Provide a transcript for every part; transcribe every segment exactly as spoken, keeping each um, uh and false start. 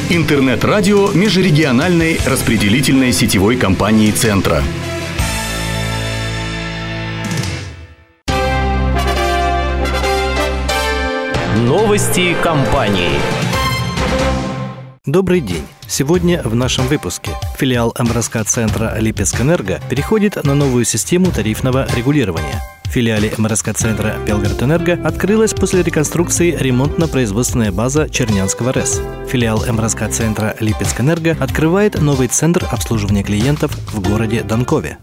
Интернет-радио межрегиональной распределительной сетевой компании «Центра». Новости компании. Добрый день. Сегодня в нашем выпуске филиал эм эр эс ка-центра «Липецкэнерго» переходит на новую систему тарифного регулирования. В филиале эм эр эс ка-центра «Белгород-Энерго» открылась после реконструкции ремонтно-производственная база Чернянского РЭС. Филиал эм эр эс ка-центра «Липецкэнерго» открывает новый центр обслуживания клиентов в городе Данкове.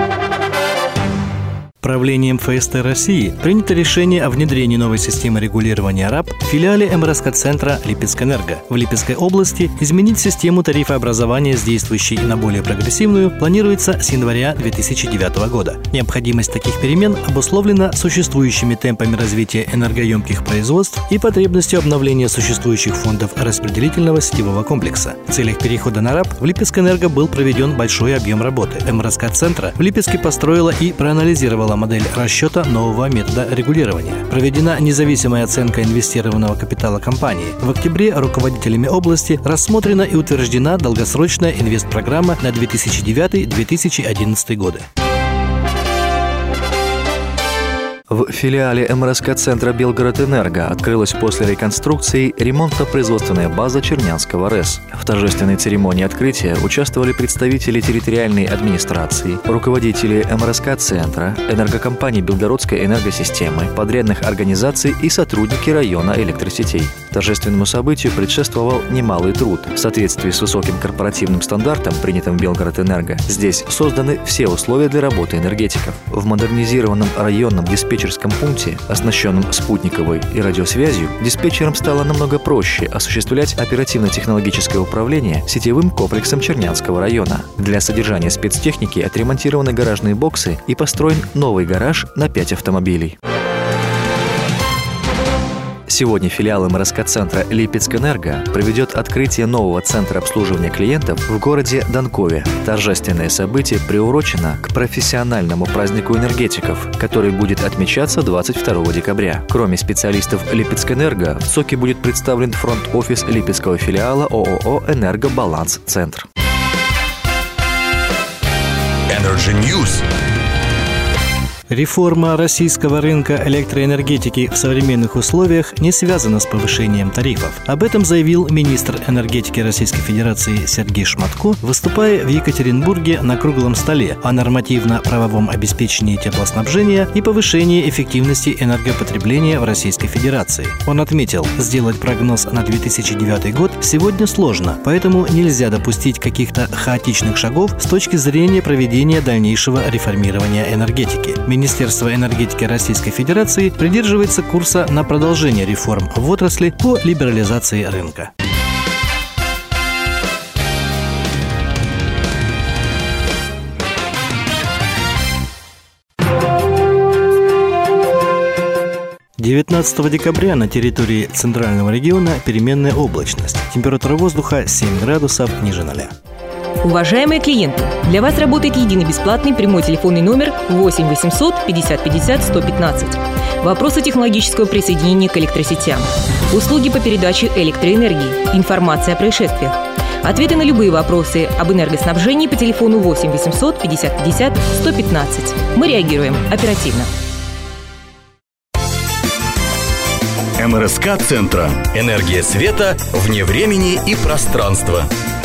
Правлением эф эс тэ России принято решение о внедрении новой системы регулирования РАП в филиале эм эр эс ка-центра «Липецкэнерго». В Липецкой области изменить систему тарифообразования с действующей на более прогрессивную планируется с января две тысячи девятого года. Необходимость таких перемен обусловлена существующими темпами развития энергоемких производств и потребностью обновления существующих фондов распределительного сетевого комплекса. В целях перехода на РАП в Липецкэнерго был проведен большой объем работы. эм эр эс ка-центра в Липецке построила и проанализировала модель расчета нового метода регулирования. Проведена независимая оценка инвестированного капитала компании. В октябре руководителями области рассмотрена и утверждена долгосрочная инвестпрограмма на две тысячи девятый — две тысячи одиннадцатый годы. В филиале эм эр эс ка-центра «Белгород-Энерго» открылась после реконструкции ремонтно-производственная база Чернянского РЭС. В торжественной церемонии открытия участвовали представители территориальной администрации, руководители эм эр эс ка-центра, энергокомпаний Белгородской энергосистемы, подрядных организаций и сотрудники района электросетей. Торжественному событию предшествовал немалый труд. В соответствии с высоким корпоративным стандартом, принятым в Белгород-Энерго, здесь созданы все условия для работы энергетиков. В модернизированном районном диспетчерском пункте, оснащенном спутниковой и радиосвязью, диспетчерам стало намного проще осуществлять оперативно-технологическое управление сетевым комплексом Чернянского района. Для содержания спецтехники отремонтированы гаражные боксы и построен новый гараж на пять автомобилей. Сегодня филиал эм эр эс ка-центра «Липецкэнерго» проведет открытие нового центра обслуживания клиентов в городе Данкове. Торжественное событие приурочено к профессиональному празднику энергетиков, который будет отмечаться двадцать второго декабря. Кроме специалистов «Липецкэнерго», в ЦОКе будет представлен фронт-офис Липецкого филиала ООО «Энергобаланс-центр». Energy News. Реформа российского рынка электроэнергетики в современных условиях не связана с повышением тарифов. Об этом заявил министр энергетики Российской Федерации Сергей Шматко, выступая в Екатеринбурге на круглом столе о нормативно-правовом обеспечении теплоснабжения и повышении эффективности энергопотребления в Российской Федерации. Он отметил, сделать прогноз на две тысячи девятый год сегодня сложно, поэтому нельзя допустить каких-то хаотичных шагов с точки зрения проведения дальнейшего реформирования энергетики. Министерство энергетики Российской Федерации придерживается курса на продолжение реформ в отрасли по либерализации рынка. девятнадцатого декабря на территории Центрального региона переменная облачность. Температура воздуха семь градусов ниже ноля. Уважаемые клиенты, для вас работает единый бесплатный прямой телефонный номер восемь восемьсот пятьдесят пятьдесят сто пятнадцать. Вопросы технологического присоединения к электросетям. Услуги по передаче электроэнергии. Информация о происшествиях. Ответы на любые вопросы об энергоснабжении по телефону восемь восемьсот пятьдесят пятьдесят сто пятнадцать. Мы реагируем оперативно. эм эр эс ка-центра. Энергия света вне времени и пространства.